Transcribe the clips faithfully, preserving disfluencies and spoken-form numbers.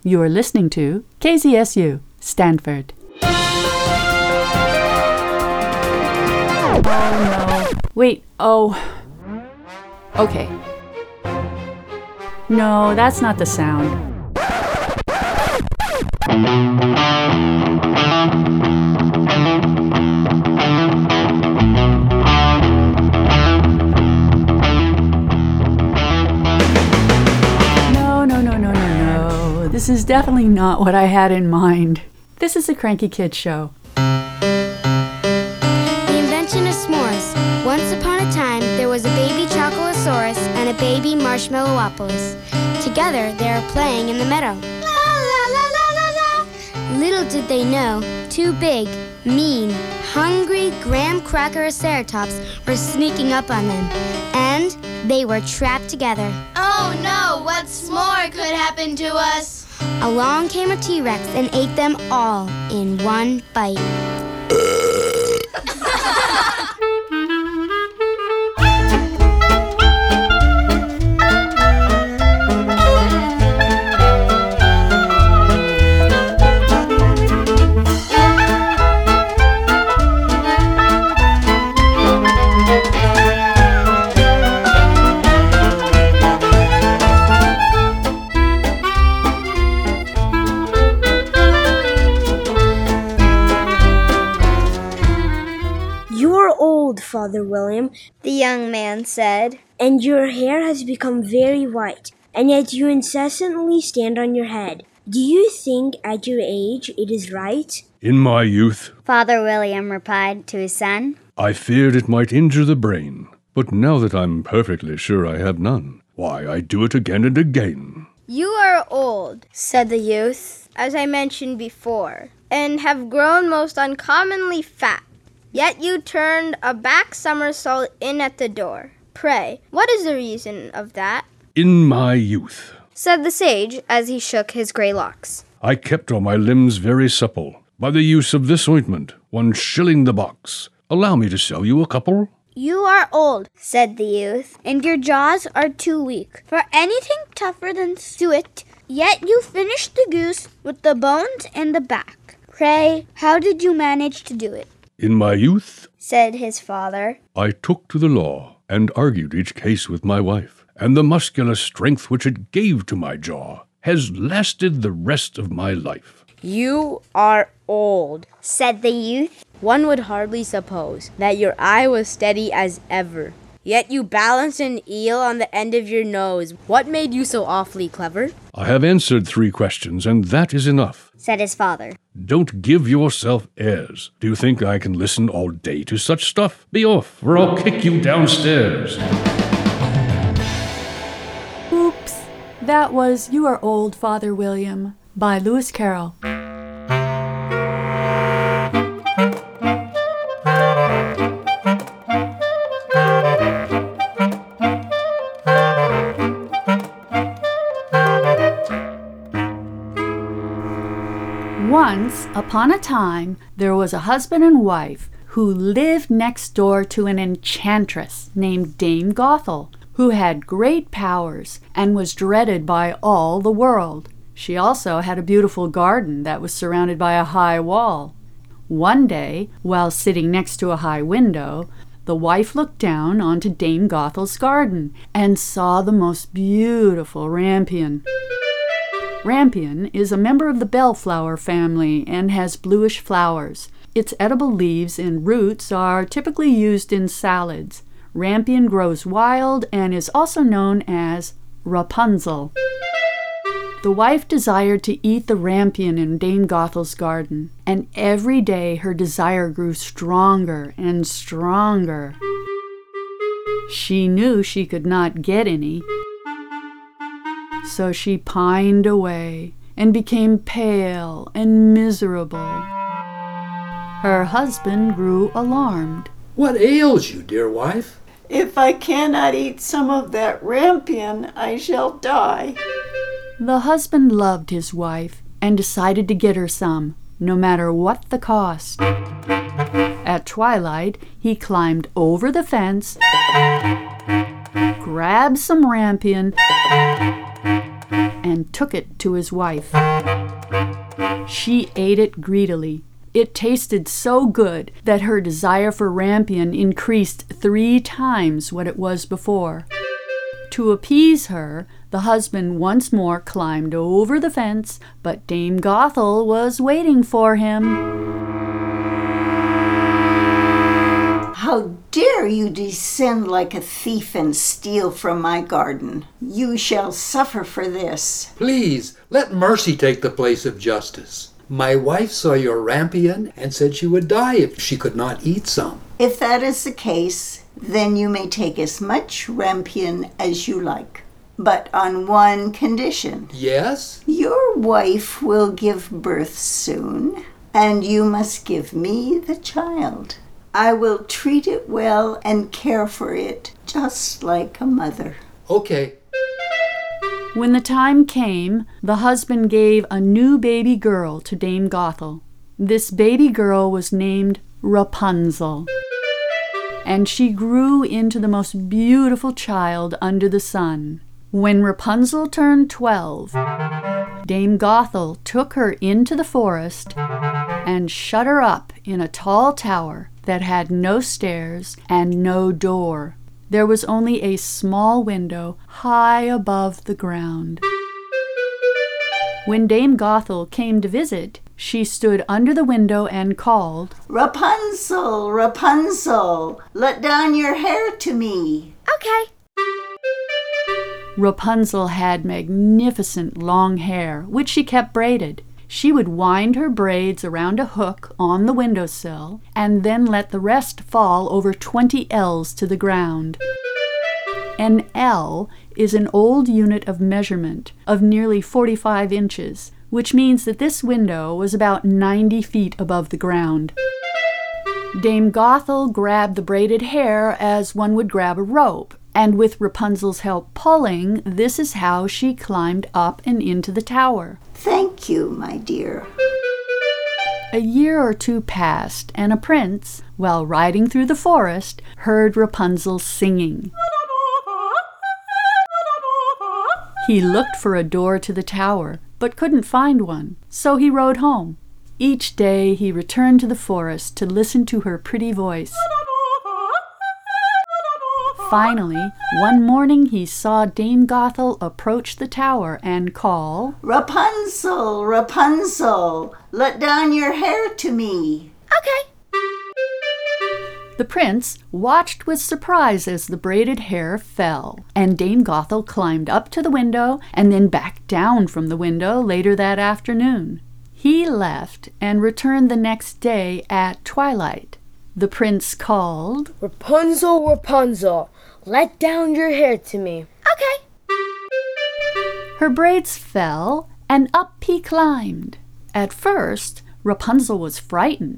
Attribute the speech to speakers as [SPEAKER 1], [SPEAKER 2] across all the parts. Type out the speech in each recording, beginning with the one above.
[SPEAKER 1] You are listening to K Z S U, Stanford. Oh, no. Wait, oh. Okay. No, that's not the sound. No, no, no, no, no, no. This is definitely not what I had in mind. This is a Cranky Kid show.
[SPEAKER 2] The invention of s'mores. Once upon a time, there was a baby Chocolosaurus and a baby Marshmallowopolis. Together, they were playing in the meadow. La, la, la, la, la, la. Little did they know, two big, mean, hungry graham cracker Ceratops were sneaking up on them, and they were trapped together.
[SPEAKER 3] Oh no, what s'more could happen to us?
[SPEAKER 2] Along came a T-Rex and ate them all in one bite.
[SPEAKER 4] Father William,
[SPEAKER 5] the young man said,
[SPEAKER 4] and your hair has become very white, and yet you incessantly stand on your head. Do you think at your age it is right?
[SPEAKER 6] In my youth,
[SPEAKER 5] Father William replied to his son,
[SPEAKER 6] I feared it might injure the brain, but now that I'm perfectly sure I have none, why, I do it again and again.
[SPEAKER 5] You are old, said the youth, as I mentioned before, and have grown most uncommonly fat. Yet you turned a back somersault in at the door. Pray, what is the reason of that?
[SPEAKER 6] In my youth,
[SPEAKER 5] said the sage as he shook his grey locks,
[SPEAKER 6] I kept all my limbs very supple, by the use of this ointment, one shilling the box. Allow me to sell you a couple.
[SPEAKER 5] You are old, said the youth, and your jaws are too weak for anything tougher than suet. Yet you finished the goose with the bones and the back. Pray, how did you manage to do it?
[SPEAKER 6] In my youth,
[SPEAKER 5] said his father,
[SPEAKER 6] I took to the law and argued each case with my wife, and the muscular strength which it gave to my jaw has lasted the rest of my life.
[SPEAKER 7] You are old,
[SPEAKER 5] said the youth.
[SPEAKER 7] One would hardly suppose that your eye was steady as ever. Yet you balanced an eel on the end of your nose. What made you so awfully clever?
[SPEAKER 6] I have answered three questions, and that is enough,
[SPEAKER 5] said his father.
[SPEAKER 6] Don't give yourself airs. Do you think I can listen all day to such stuff? Be off, or I'll kick you downstairs.
[SPEAKER 1] Oops. That was You Are Old, Father William by Lewis Carroll. Once upon a time, there was a husband and wife who lived next door to an enchantress named Dame Gothel, who had great powers and was dreaded by all the world. She also had a beautiful garden that was surrounded by a high wall. One day, while sitting next to a high window, the wife looked down onto Dame Gothel's garden and saw the most beautiful rampion. Rampion is a member of the bellflower family and has bluish flowers. Its edible leaves and roots are typically used in salads. Rampion grows wild and is also known as Rapunzel. The wife desired to eat the rampion in Dame Gothel's garden, and every day her desire grew stronger and stronger. She knew she could not get any, so she pined away and became pale and miserable. Her husband grew alarmed.
[SPEAKER 8] What ails you, dear wife?
[SPEAKER 9] If I cannot eat some of that rampion, I shall die.
[SPEAKER 1] The husband loved his wife and decided to get her some, no matter what the cost. At twilight, he climbed over the fence, grabbed some rampion, and took it to his wife. She ate it greedily. It tasted so good that her desire for rampion increased three times what it was before. To appease her, the husband once more climbed over the fence, but Dame Gothel was waiting for him.
[SPEAKER 9] How dare you descend like a thief and steal from my garden? You shall suffer for this.
[SPEAKER 8] Please, let mercy take the place of justice. My wife saw your rampion and said she would die if she could not eat some.
[SPEAKER 9] If that is the case, then you may take as much rampion as you like. But on one condition.
[SPEAKER 8] Yes?
[SPEAKER 9] Your wife will give birth soon, and you must give me the child. I will treat it well and care for it just like a mother.
[SPEAKER 8] Okay.
[SPEAKER 1] When the time came, the husband gave a new baby girl to Dame Gothel. This baby girl was named Rapunzel, and she grew into the most beautiful child under the sun. When Rapunzel turned twelve, Dame Gothel took her into the forest and shut her up in a tall tower that had no stairs and no door. There was only a small window high above the ground. When Dame Gothel came to visit, she stood under the window and called,
[SPEAKER 9] Rapunzel, Rapunzel, let down your hair to me.
[SPEAKER 5] Okay.
[SPEAKER 1] Rapunzel had magnificent long hair, which she kept braided. She would wind her braids around a hook on the windowsill and then let the rest fall over twenty ells to the ground. An ell is an old unit of measurement of nearly forty-five inches, which means that this window was about ninety feet above the ground. Dame Gothel grabbed the braided hair as one would grab a rope, and with Rapunzel's help pulling, this is how she climbed up and into the tower.
[SPEAKER 9] Thank you, my dear.
[SPEAKER 1] A year or two passed, and a prince, while riding through the forest, heard Rapunzel singing. He looked for a door to the tower, but couldn't find one, so he rode home. Each day he returned to the forest to listen to her pretty voice. Finally, one morning he saw Dame Gothel approach the tower and call,
[SPEAKER 9] Rapunzel, Rapunzel, let down your hair to me.
[SPEAKER 5] Okay.
[SPEAKER 1] The prince watched with surprise as the braided hair fell, and Dame Gothel climbed up to the window and then back down from the window later that afternoon. He left and returned the next day at twilight. The prince called,
[SPEAKER 7] Rapunzel, Rapunzel, let down your hair to me.
[SPEAKER 5] Okay.
[SPEAKER 1] Her braids fell, and up he climbed. At first, Rapunzel was frightened.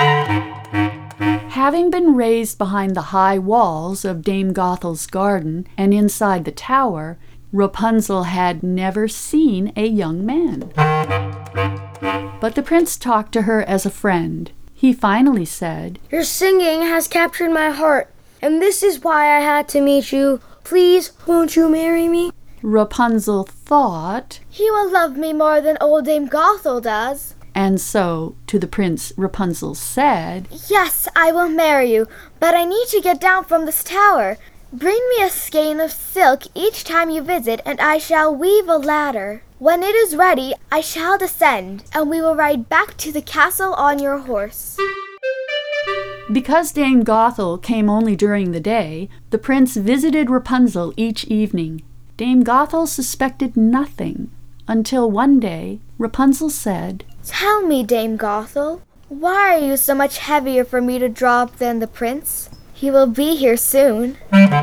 [SPEAKER 1] Having been raised behind the high walls of Dame Gothel's garden and inside the tower, Rapunzel had never seen a young man. But the prince talked to her as a friend. He finally said,
[SPEAKER 7] Your singing has captured my heart, and this is why I had to meet you. Please, won't you marry me?
[SPEAKER 1] Rapunzel thought,
[SPEAKER 5] He will love me more than old Dame Gothel does.
[SPEAKER 1] And so, to the prince, Rapunzel said,
[SPEAKER 5] Yes, I will marry you, but I need to get down from this tower. Bring me a skein of silk each time you visit, and I shall weave a ladder. When it is ready, I shall descend, and we will ride back to the castle on your horse.
[SPEAKER 1] Because Dame Gothel came only during the day, the prince visited Rapunzel each evening. Dame Gothel suspected nothing, until one day Rapunzel said,
[SPEAKER 5] Tell me, Dame Gothel, why are you so much heavier for me to draw up than the prince? He will be here soon.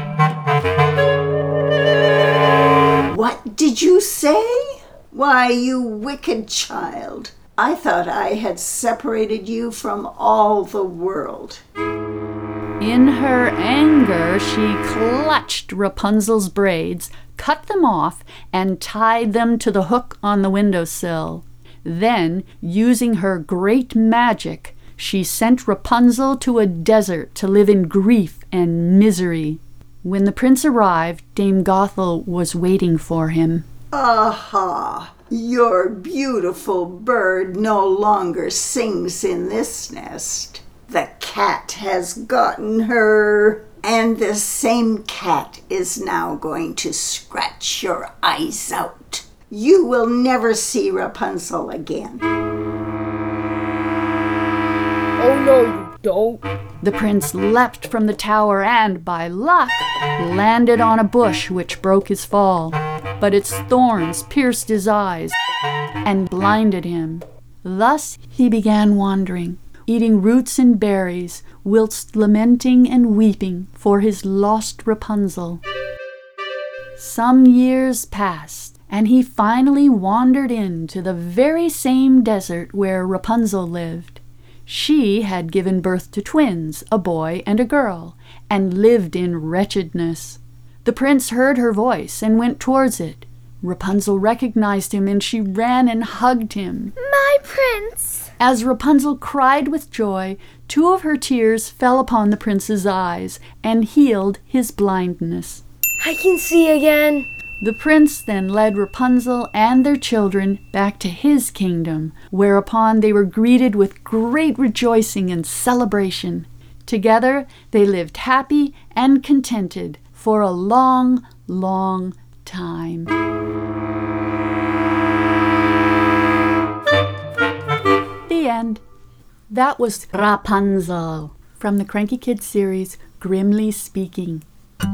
[SPEAKER 9] What did you say? Why, you wicked child, I thought I had separated you from all the world.
[SPEAKER 1] In her anger, she clutched Rapunzel's braids, cut them off, and tied them to the hook on the windowsill. Then, using her great magic, she sent Rapunzel to a desert to live in grief and misery. When the prince arrived, Dame Gothel was waiting for him.
[SPEAKER 9] Aha! Your beautiful bird no longer sings in this nest. The cat has gotten her, and the same cat is now going to scratch your eyes out. You will never see Rapunzel again.
[SPEAKER 7] Oh no, you don't.
[SPEAKER 1] The prince leapt from the tower and, by luck, landed on a bush which broke his fall. But its thorns pierced his eyes and blinded him. Thus he began wandering, eating roots and berries, whilst lamenting and weeping for his lost Rapunzel. Some years passed, and he finally wandered into the very same desert where Rapunzel lived. She had given birth to twins, a boy and a girl, and lived in wretchedness. The prince heard her voice and went towards it. Rapunzel recognized him, and she ran and hugged him.
[SPEAKER 5] My prince!
[SPEAKER 1] As Rapunzel cried with joy, two of her tears fell upon the prince's eyes and healed his blindness.
[SPEAKER 7] I can see again.
[SPEAKER 1] The prince then led Rapunzel and their children back to his kingdom, whereupon they were greeted with great rejoicing and celebration. Together they lived happy and contented for a long, long time. The end. That was Rapunzel from the Cranky Kids series, Grimly Speaking.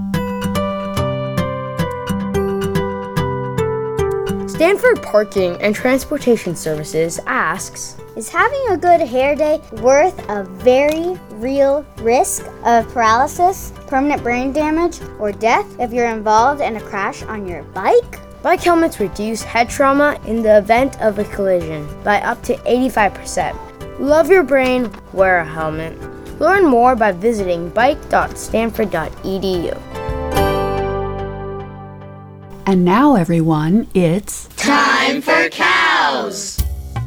[SPEAKER 7] Stanford Parking and Transportation Services asks,
[SPEAKER 2] Is having a good hair day worth a very real risk of paralysis, permanent brain damage, or death if you're involved in a crash on your bike?
[SPEAKER 7] Bike helmets reduce head trauma in the event of a collision by up to eighty-five percent. Love your brain, wear a helmet. Learn more by visiting bike dot stanford dot e d u.
[SPEAKER 1] And now, everyone, it's
[SPEAKER 3] Time for cows!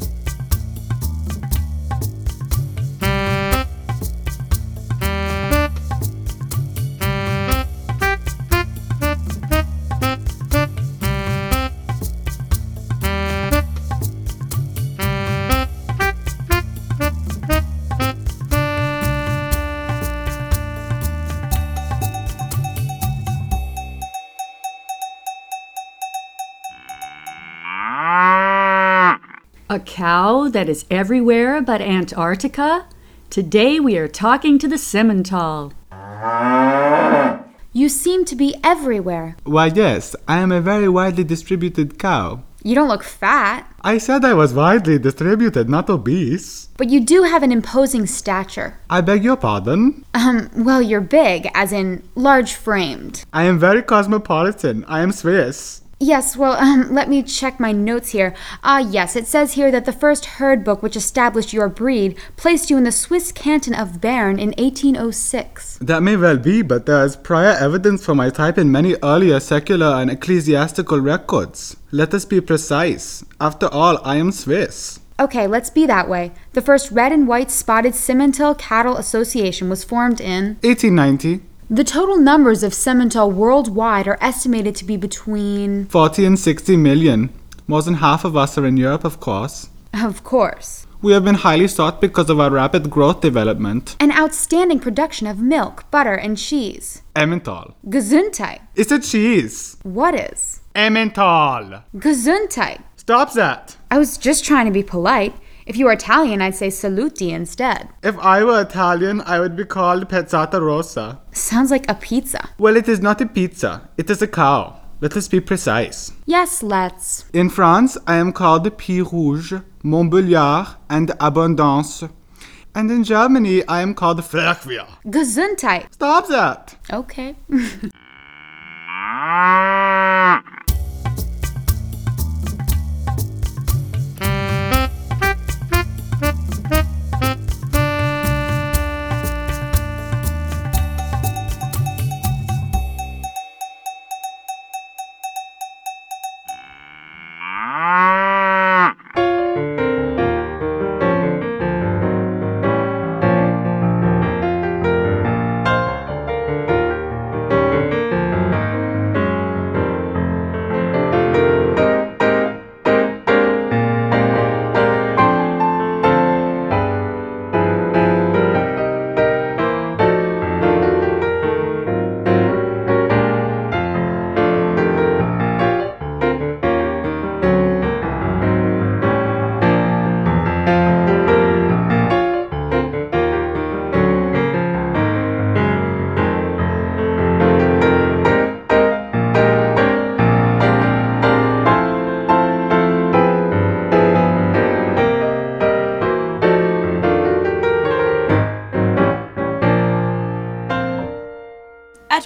[SPEAKER 1] A cow that is everywhere but Antarctica? Today we are talking to the Simmental.
[SPEAKER 10] You seem to be everywhere.
[SPEAKER 11] Why, yes, I am a very widely distributed cow.
[SPEAKER 10] You don't look fat.
[SPEAKER 11] I said I was widely distributed, not obese.
[SPEAKER 10] But you do have an imposing stature.
[SPEAKER 11] I beg your pardon?
[SPEAKER 10] Um, well, you're big, as in large-framed.
[SPEAKER 11] I am very cosmopolitan. I am Swiss.
[SPEAKER 10] Yes, well, um, let me check my notes here. Ah, yes, it says here that the first herd book which established your breed placed you in the Swiss canton of Bern in eighteen oh six.
[SPEAKER 11] That may well be, but there is prior evidence for my type in many earlier secular and ecclesiastical records. Let us be precise. After all, I am Swiss.
[SPEAKER 10] Okay, let's be that way. The first red and white spotted Simmental Cattle Association was formed in
[SPEAKER 11] eighteen ninety.
[SPEAKER 10] The total numbers of Simmental worldwide are estimated to be between
[SPEAKER 11] forty and sixty million. More than half of us are in Europe, of course.
[SPEAKER 10] Of course.
[SPEAKER 11] We have been highly sought because of our rapid growth development.
[SPEAKER 10] An outstanding production of milk, butter, and cheese.
[SPEAKER 11] Emmental.
[SPEAKER 10] Gesundheit.
[SPEAKER 11] It's a cheese.
[SPEAKER 10] What is?
[SPEAKER 11] Emmental.
[SPEAKER 10] Gesundheit.
[SPEAKER 11] Stop that.
[SPEAKER 10] I was just trying to be polite. If you were Italian, I'd say saluti instead.
[SPEAKER 11] If I were Italian, I would be called Pezzata Rossa.
[SPEAKER 10] Sounds like a pizza.
[SPEAKER 11] Well, it is not a pizza. It is a cow. Let us be precise.
[SPEAKER 10] Yes, let's.
[SPEAKER 11] In France, I am called Pie Rouge, Montbéliard, and Abondance. And in Germany, I am called Ferquia.
[SPEAKER 10] Gesundheit.
[SPEAKER 11] Stop that.
[SPEAKER 10] Okay.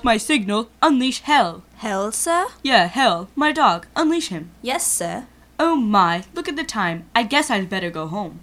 [SPEAKER 12] my signal. Unleash hell.
[SPEAKER 13] Hell, sir?
[SPEAKER 12] Yeah, hell. My dog. Unleash him.
[SPEAKER 13] Yes, sir.
[SPEAKER 12] Oh my, look at the time. I guess I'd better go home.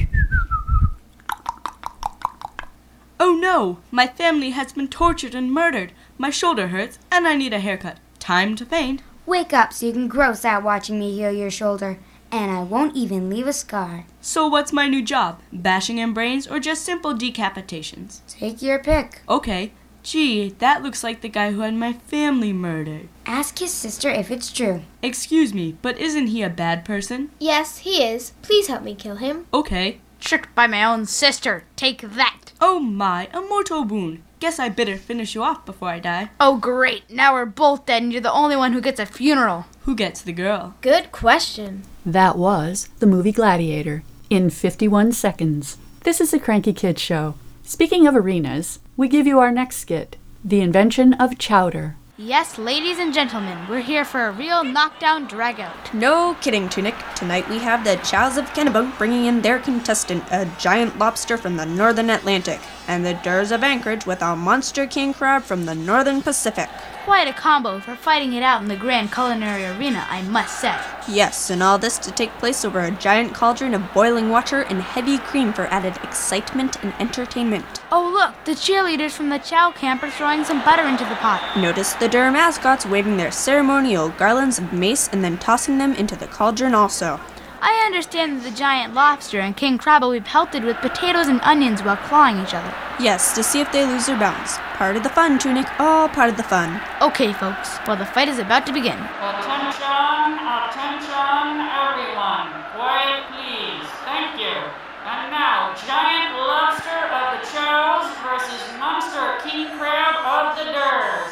[SPEAKER 12] Oh no, my family has been tortured and murdered. My shoulder hurts and I need a haircut. Time to faint.
[SPEAKER 14] Wake up so you can gross out watching me heal your shoulder, and I won't even leave a scar.
[SPEAKER 12] So what's my new job? Bashing in brains or just simple decapitations?
[SPEAKER 14] Take your pick.
[SPEAKER 12] Okay. Gee, that looks like the guy who had my family murdered.
[SPEAKER 14] Ask his sister if it's true.
[SPEAKER 12] Excuse me, but isn't he a bad person?
[SPEAKER 3] Yes, he is. Please help me kill him.
[SPEAKER 12] Okay.
[SPEAKER 10] Tricked by my own sister. Take that.
[SPEAKER 12] Oh my, a mortal wound. Guess I better finish you off before I die.
[SPEAKER 10] Oh great, now we're both dead and you're the only one who gets a funeral.
[SPEAKER 12] Who gets the girl?
[SPEAKER 3] Good question.
[SPEAKER 1] That was the movie Gladiator in fifty-one seconds. This is a Cranky Kid Show. Speaking of arenas, we give you our next skit, The Invention of Chowder.
[SPEAKER 10] Yes, ladies and gentlemen, we're here for a real knockdown dragout.
[SPEAKER 13] No kidding, Tunic. Tonight we have the Chows of Kennebunk bringing in their contestant, a giant lobster from the northern Atlantic, and the Durs of Anchorage with a monster king crab from the northern Pacific.
[SPEAKER 10] Quite a combo for fighting it out in the Grand Culinary Arena, I must say.
[SPEAKER 13] Yes, and all this to take place over a giant cauldron of boiling water and heavy cream for added excitement and entertainment.
[SPEAKER 10] Oh look, the cheerleaders from the Chow camp are throwing some butter into the pot.
[SPEAKER 13] Notice the Dur mascots waving their ceremonial garlands of mace and then tossing them into the cauldron also.
[SPEAKER 10] I understand that the giant lobster and king crab will be pelted with potatoes and onions while clawing each other.
[SPEAKER 13] Yes, to see if they lose their balance. Part of the fun, Tunic. All part of the fun.
[SPEAKER 10] Okay, folks. Well, the fight is about to begin.
[SPEAKER 15] Attention, attention, everyone. Quiet, please. Thank you. And now, giant lobster of the Chows versus monster king crab of the Durs.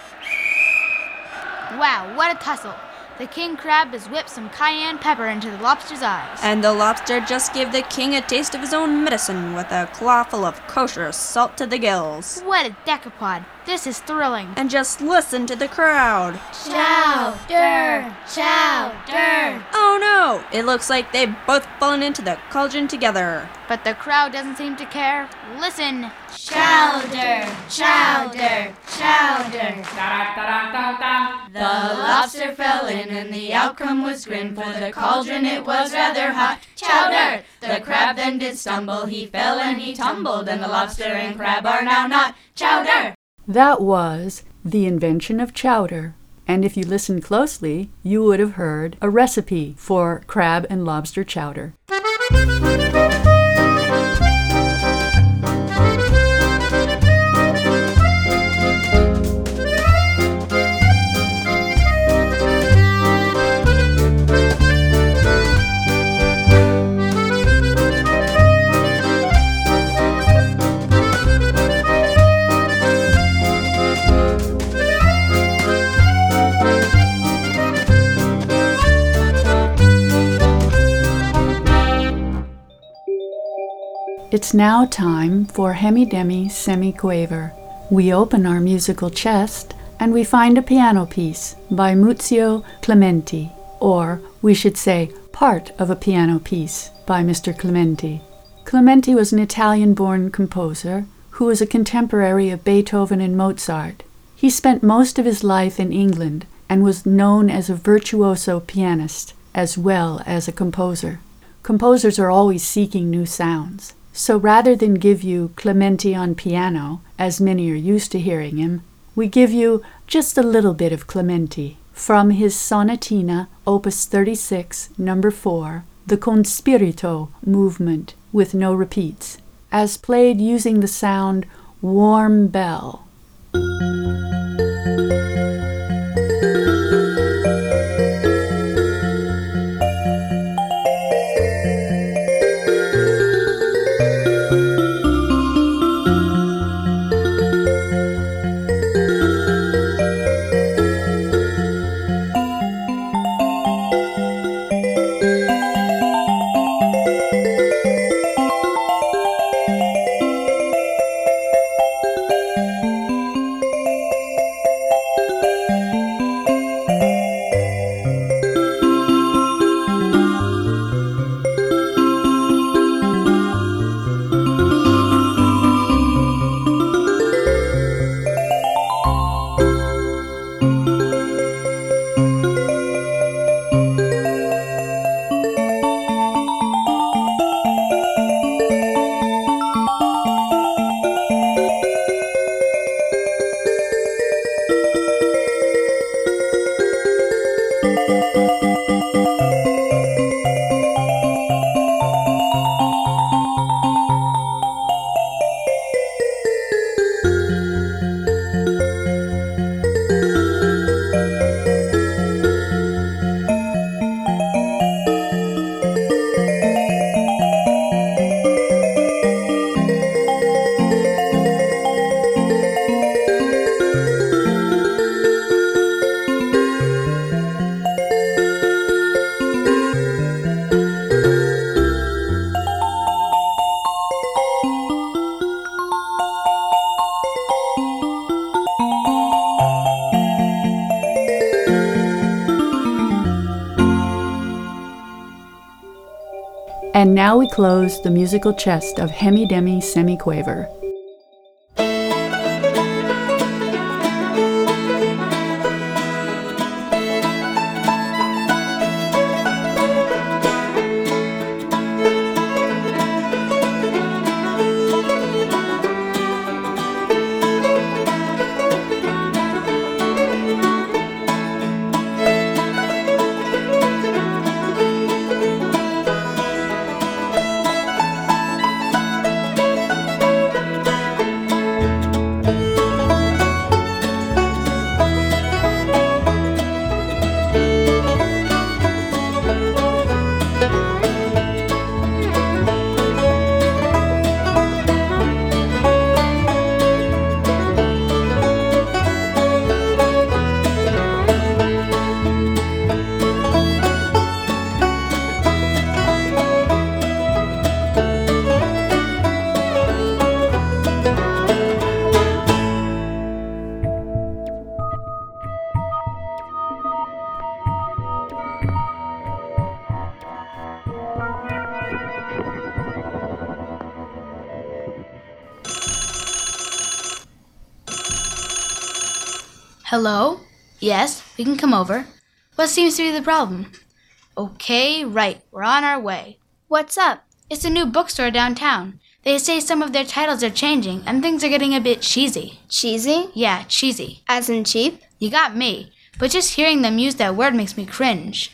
[SPEAKER 10] Wow, what a tussle. The king crab has whipped some cayenne pepper into the lobster's eyes.
[SPEAKER 13] And the lobster just gave the king a taste of his own medicine with a claw full of kosher salt to the gills.
[SPEAKER 10] What a decapod. This is thrilling.
[SPEAKER 13] And just listen to the crowd.
[SPEAKER 3] Chowder! Chowder!
[SPEAKER 13] Oh no! It looks like they've both fallen into the cauldron together.
[SPEAKER 10] But the crowd doesn't seem to care. Listen.
[SPEAKER 3] Chowder! Chowder! Chowder! The lobster fell in and the outcome was grim. For the cauldron it was rather hot. Chowder! The crab then did stumble. He fell and he tumbled, and the lobster and crab are now not. Chowder!
[SPEAKER 1] That was The Invention of Chowder. And if you listened closely, you would have heard a recipe for crab and lobster chowder. It's now time for Hemi-Demi Semi-Quaver. We open our musical chest and we find a piano piece by Muzio Clementi, or we should say part of a piano piece by Mister Clementi. Clementi was an Italian-born composer who was a contemporary of Beethoven and Mozart. He spent most of his life in England and was known as a virtuoso pianist as well as a composer. Composers are always seeking new sounds. So rather than give you Clementi on piano, as many are used to hearing him, we give you just a little bit of Clementi from his Sonatina, Opus thirty-six, number four, the Con Spirito movement with no repeats, as played using the sound warm bell. And now we close the musical chest of Hemi Demi Semiquaver.
[SPEAKER 16] Hello? Yes, we can come over. What seems to be the problem? Okay, right, we're on our way.
[SPEAKER 5] What's up?
[SPEAKER 16] It's a new bookstore downtown. They say some of their titles are changing and things are getting a bit cheesy.
[SPEAKER 5] Cheesy?
[SPEAKER 16] Yeah, cheesy.
[SPEAKER 5] As in cheap?
[SPEAKER 16] You got me, but just hearing them use that word makes me cringe.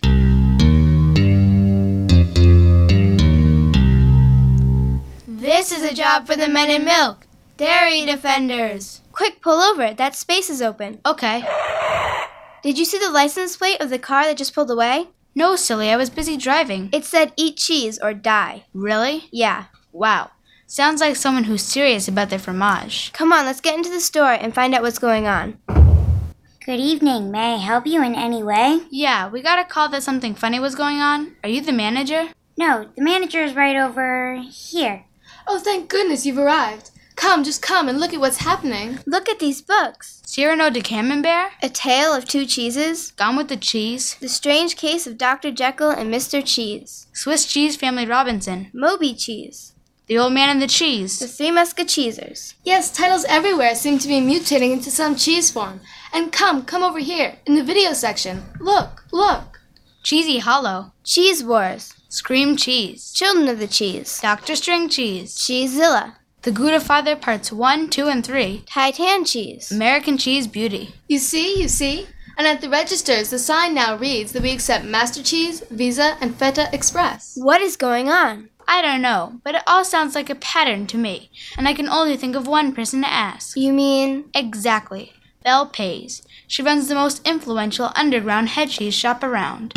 [SPEAKER 5] This is a job for the men in milk. Dairy defenders. Quick, pull over. That space is open.
[SPEAKER 16] Okay.
[SPEAKER 5] Did you see the license plate of the car that just pulled away?
[SPEAKER 16] No, silly, I was busy driving.
[SPEAKER 5] It said eat cheese or die.
[SPEAKER 16] Really?
[SPEAKER 5] Yeah.
[SPEAKER 16] Wow. Sounds like someone who's serious about their fromage.
[SPEAKER 5] Come on, let's get into the store and find out what's going on.
[SPEAKER 14] Good evening. May I help you in any way?
[SPEAKER 16] Yeah, we got a call that something funny was going on. Are you the manager?
[SPEAKER 14] No, the manager is right over here.
[SPEAKER 17] Oh, thank goodness you've arrived. Come, just come and look at what's happening.
[SPEAKER 5] Look at these books.
[SPEAKER 16] Cyrano de Camembert?
[SPEAKER 5] A Tale of Two Cheeses.
[SPEAKER 16] Gone with the Cheese.
[SPEAKER 5] The Strange Case of Doctor Jekyll and Mister Cheese.
[SPEAKER 16] Swiss Cheese Family Robinson.
[SPEAKER 5] Moby Cheese.
[SPEAKER 16] The Old Man and the Cheese.
[SPEAKER 5] The Three Musketeers.
[SPEAKER 17] Yes, titles everywhere seem to be mutating into some cheese form. And come, come over here, in the video section. Look, look.
[SPEAKER 16] Cheesy Hollow.
[SPEAKER 5] Cheese Wars.
[SPEAKER 16] Scream Cheese.
[SPEAKER 5] Children of the Cheese.
[SPEAKER 16] Doctor String Cheese.
[SPEAKER 5] Cheesezilla.
[SPEAKER 16] The Gouda Father Parts one, two, and three.
[SPEAKER 5] Titan Cheese.
[SPEAKER 16] American Cheese Beauty.
[SPEAKER 17] You see, you see? And at the registers, the sign now reads that we accept Master Cheese, Visa, and Feta Express.
[SPEAKER 5] What is going on?
[SPEAKER 16] I don't know, but it all sounds like a pattern to me, and I can only think of one person to ask.
[SPEAKER 5] You mean?
[SPEAKER 16] Exactly. Belle Pays. She runs the most influential underground head cheese shop around.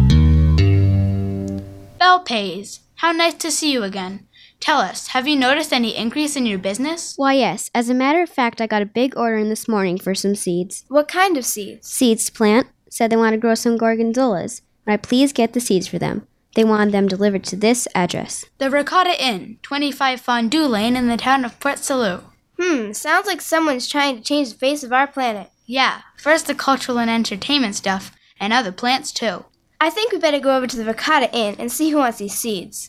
[SPEAKER 16] Belle Pays, how nice to see you again. Tell us, have you noticed any increase in your business?
[SPEAKER 18] Why, yes. As a matter of fact, I got a big order in this morning for some seeds.
[SPEAKER 5] What kind of seeds?
[SPEAKER 18] Seeds to plant. Said they want to grow some gorgonzolas. Would I please get the seeds for them? They wanted them delivered to this address.
[SPEAKER 16] The Ricotta Inn, twenty-five Fondue Lane in the town of Port Salut.
[SPEAKER 5] Hmm, sounds like someone's trying to change the face of our planet.
[SPEAKER 16] Yeah, first the cultural and entertainment stuff, and now the plants too.
[SPEAKER 5] I think we better go over to the Ricotta Inn and see who wants these seeds.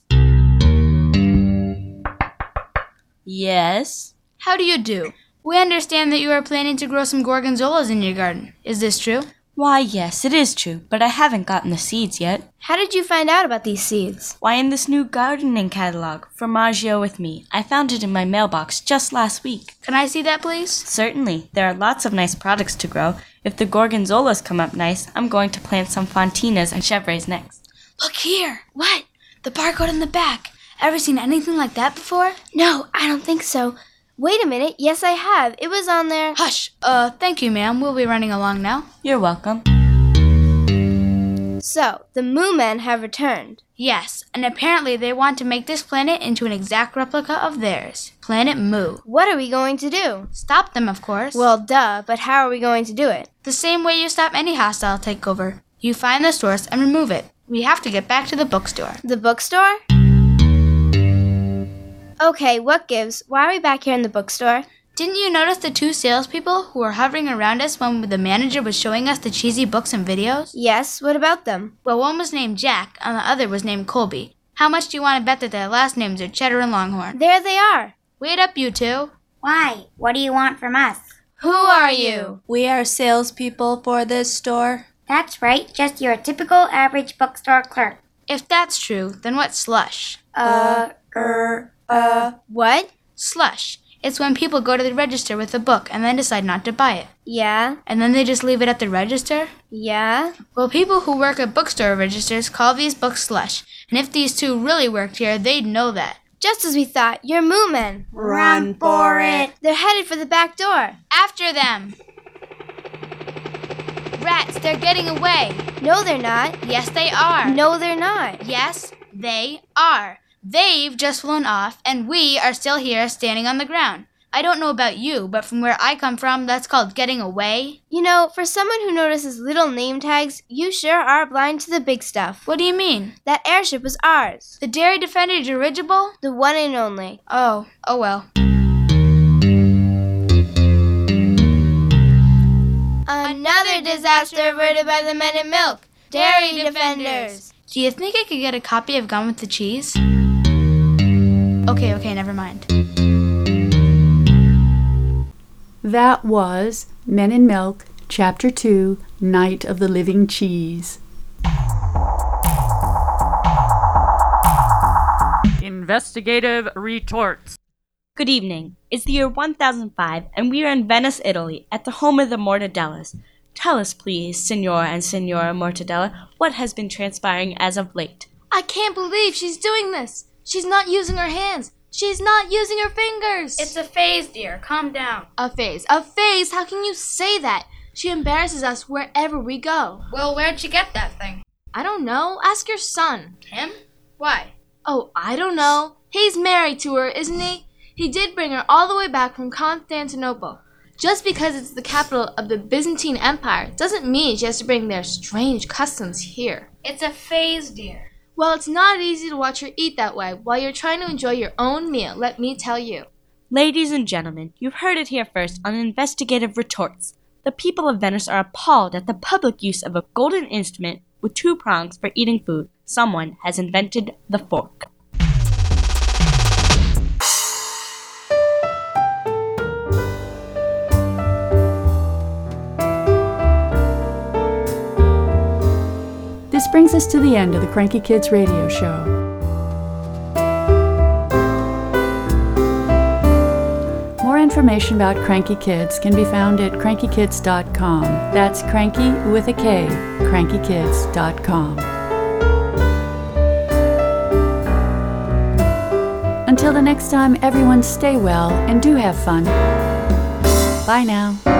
[SPEAKER 12] Yes?
[SPEAKER 16] How do you do? We understand that you are planning to grow some gorgonzolas in your garden. Is this true?
[SPEAKER 12] Why, yes, it is true, but I haven't gotten the seeds yet.
[SPEAKER 5] How did you find out about these seeds?
[SPEAKER 12] Why, in this new gardening catalog, Formaggio with Me. I found it in my mailbox just last week.
[SPEAKER 16] Can I see that, please?
[SPEAKER 12] Certainly. There are lots of nice products to grow. If the gorgonzolas come up nice, I'm going to plant some fontinas and chevres next.
[SPEAKER 16] Look here! What? The barcode in the back. Ever seen anything like that before?
[SPEAKER 5] No, I don't think so. Wait a minute. Yes, I have. It was on there.
[SPEAKER 16] Hush. Uh, thank you, ma'am. We'll be running along now.
[SPEAKER 12] You're welcome.
[SPEAKER 5] So, the Moo Men have returned.
[SPEAKER 16] Yes, and apparently they want to make this planet into an exact replica of theirs. Planet Moo.
[SPEAKER 5] What are we going to do?
[SPEAKER 16] Stop them, of course.
[SPEAKER 5] Well, duh, but how are we going to do it?
[SPEAKER 16] The same way you stop any hostile takeover. You find the source and remove it. We have to get back to the bookstore.
[SPEAKER 5] The bookstore? Okay, what gives? Why are we back here in the bookstore?
[SPEAKER 16] Didn't you notice the two salespeople who were hovering around us when the manager was showing us the cheesy books and videos?
[SPEAKER 5] Yes, what about them?
[SPEAKER 16] Well, one was named Jack and the other was named Colby. How much do you want to bet that their last names are Cheddar and Longhorn?
[SPEAKER 5] There they are.
[SPEAKER 16] Wait up, you two.
[SPEAKER 14] Why? What do you want from us?
[SPEAKER 5] Who are you?
[SPEAKER 13] We are salespeople for this store.
[SPEAKER 14] That's right, just your typical average bookstore clerk.
[SPEAKER 16] If that's true, then what's slush?
[SPEAKER 14] Uh, er, uh,
[SPEAKER 5] what?
[SPEAKER 16] Slush. It's when people go to the register with a book and then decide not to buy it.
[SPEAKER 5] Yeah.
[SPEAKER 16] And then they just leave it at the register?
[SPEAKER 5] Yeah.
[SPEAKER 16] Well, people who work at bookstore registers call these books slush. And if these two really worked here, they'd know that.
[SPEAKER 5] Just as we thought, you're moo men.
[SPEAKER 14] Run for it.
[SPEAKER 5] They're headed for the back door.
[SPEAKER 16] After them. Rats, they're getting away.
[SPEAKER 5] No, they're not.
[SPEAKER 16] Yes, they are.
[SPEAKER 5] No, they're not.
[SPEAKER 16] Yes, they are. They've just flown off, and we are still here standing on the ground. I don't know about you, but from where I come from, that's called getting away.
[SPEAKER 5] You know, for someone who notices little name tags, you sure are blind to the big stuff.
[SPEAKER 16] What do you mean?
[SPEAKER 5] That airship was ours.
[SPEAKER 16] The Dairy Defender dirigible?
[SPEAKER 5] The one and only.
[SPEAKER 16] Oh, oh well.
[SPEAKER 5] Another disaster averted by the men in milk. Dairy Defenders.
[SPEAKER 16] Do you think I could get a copy of Gone with the Cheese? Okay, okay, never mind.
[SPEAKER 1] That was Men in Milk, Chapter two, Night of the Living Cheese.
[SPEAKER 19] Investigative retorts.
[SPEAKER 12] Good evening. It's the year one thousand five, and we are in Venice, Italy, at the home of the Mortadellas. Tell us, please, Signor and Signora Mortadella, what has been transpiring as of late.
[SPEAKER 17] I can't believe she's doing this. She's not using her hands. She's not using her fingers.
[SPEAKER 16] It's a phase, dear. Calm down.
[SPEAKER 17] A phase. A phase? How can you say that? She embarrasses us wherever we go.
[SPEAKER 16] Well, where'd she get that thing?
[SPEAKER 17] I don't know. Ask your son.
[SPEAKER 16] Him? Why?
[SPEAKER 17] Oh, I don't know. He's married to her, isn't he? He did bring her all the way back from Constantinople. Just because it's the capital of the Byzantine Empire doesn't mean she has to bring their strange customs here.
[SPEAKER 16] It's a phase, dear.
[SPEAKER 17] Well, it's not easy to watch her eat that way while you're trying to enjoy your own meal, let me tell you.
[SPEAKER 12] Ladies and gentlemen, you've heard it here first on Investigative Retorts. The people of Venice are appalled at the public use of a golden instrument with two prongs for eating food. Someone has invented the fork.
[SPEAKER 1] This brings us to the end of the Cranky Kids radio show. More information about Cranky Kids can be found at cranky kids dot com. That's cranky with a K, cranky kids dot com. Until the next time, everyone stay well and do have fun. Bye now.